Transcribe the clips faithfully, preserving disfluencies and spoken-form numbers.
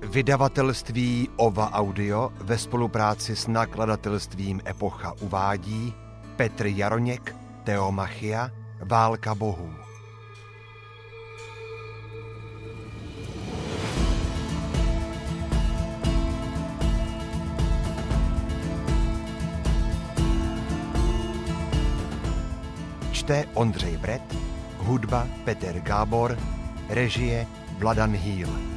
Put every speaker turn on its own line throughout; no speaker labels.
Vydavatelství Ova Audio ve spolupráci s nakladatelstvím Epocha uvádí Petr Jaroněk, Teomachia, Válka bohů. Čte Ondřej Brett, hudba Petr Gábor, režie Vladan Hýl.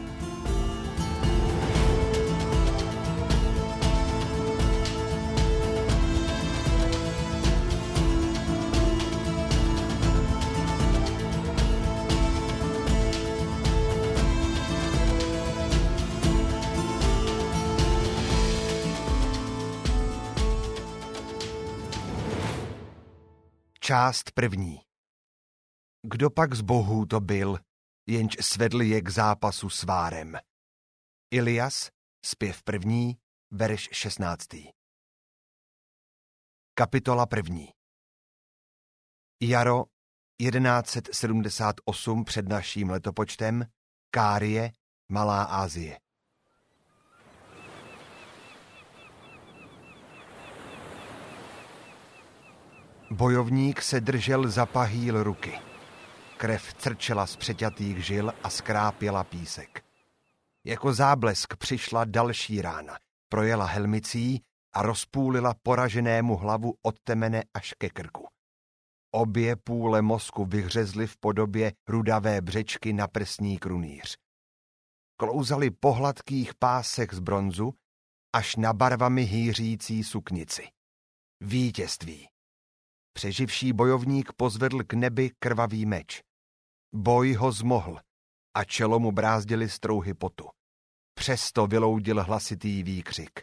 Část první. Kdo pak z bohů to byl, jenž svedl je k zápasu s várem? Ilias, zpěv první, verš šestnáctý. Kapitola první. Jaro jedenáct set sedmdesát osm před naším letopočtem, Kárie, Malá Asie. Bojovník se držel za pahýl ruky. Krev crčela z přeťatých žil a skrápěla písek. Jako záblesk přišla další rána, projela helmicí a rozpůlila poraženému hlavu od temene až ke krku. Obě půle mozku vyhřezly v podobě rudavé břečky na prsní krunýř. Klouzaly po hladkých pásech z bronzu až na barvami hýřící suknici. Vítězství. Přeživší bojovník pozvedl k nebi krvavý meč. Boj ho zmohl a čelo mu brázdily strouhy potu. Přesto vyloudil hlasitý výkřik.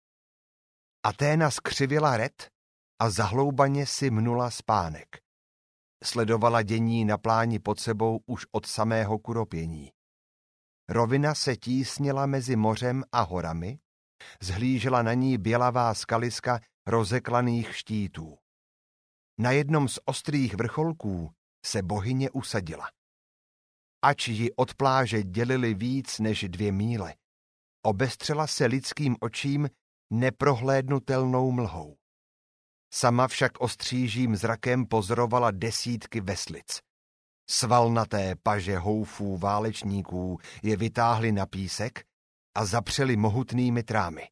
Athéna skřivila ret a zahloubaně si mnula spánek. Sledovala dění na pláni pod sebou už od samého kuropění. Rovina se tísnila mezi mořem a horami, zhlížela na ní bělavá skaliska rozeklaných štítů. Na jednom z ostrých vrcholků se bohyně usadila. Ač ji od pláže dělili víc než dvě míle, obestřela se lidským očím neprohlédnutelnou mlhou. Sama však ostřížím zrakem pozorovala desítky veslic. Svalnaté paže houfů válečníků je vytáhly na písek a zapřeli mohutnými trámy.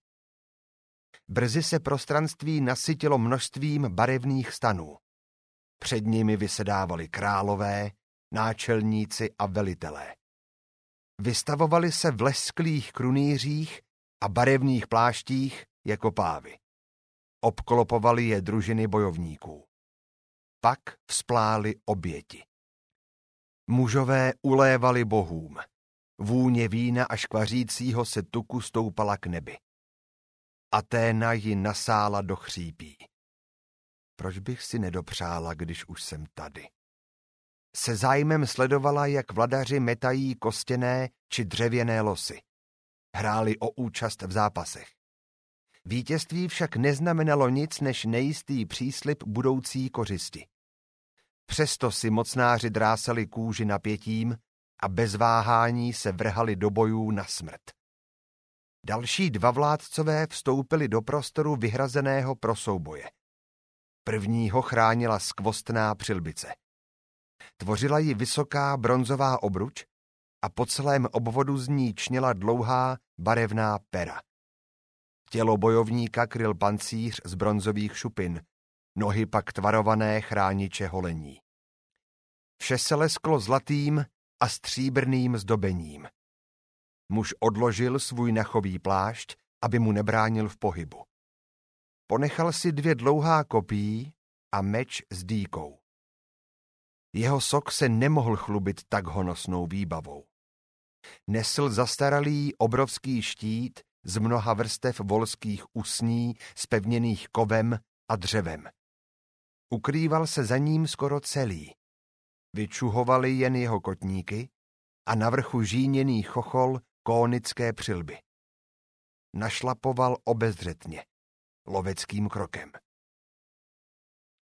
Brzy se prostranství nasytilo množstvím barevných stanů. Před nimi vysedávali králové, náčelníci a velitelé. Vystavovali se v lesklých krunýřích a barevných pláštích jako pávy. Obklopovali je družiny bojovníků. Pak vzpláli oběti. Mužové ulévali bohům. Vůně vína a škvařícího se tuku stoupala k nebi. Athéna ji nasála do chřípí. Proč bych si nedopřála, když už jsem tady? Se zájmem sledovala, jak vladaři metají kostěné či dřevěné losy. Hráli o účast v zápasech. Vítězství však neznamenalo nic než nejistý příslib budoucí kořisti. Přesto si mocnáři drásali kůži napětím a bez váhání se vrhali do bojů na smrt. Další dva vládcové vstoupili do prostoru vyhrazeného pro souboje. Prvního chránila skvostná přilbice. Tvořila ji vysoká bronzová obruč a po celém obvodu z ní čněla dlouhá barevná pera. Tělo bojovníka kryl pancíř z bronzových šupin, nohy pak tvarované chrániče holení. Vše se lesklo zlatým a stříbrným zdobením. Muž odložil svůj nachový plášť, aby mu nebránil v pohybu. Ponechal si dvě dlouhá kopí a meč s dýkou. Jeho sok se nemohl chlubit tak honosnou výbavou. Nesl zastaralý obrovský štít z mnoha vrstev volských usní spevněných kovem a dřevem. Ukrýval se za ním skoro celý. Vyčuhovaly jen jeho kotníky a na vrchu žíněný chochol kónické přilby. Našlapoval obezřetně, loveckým krokem.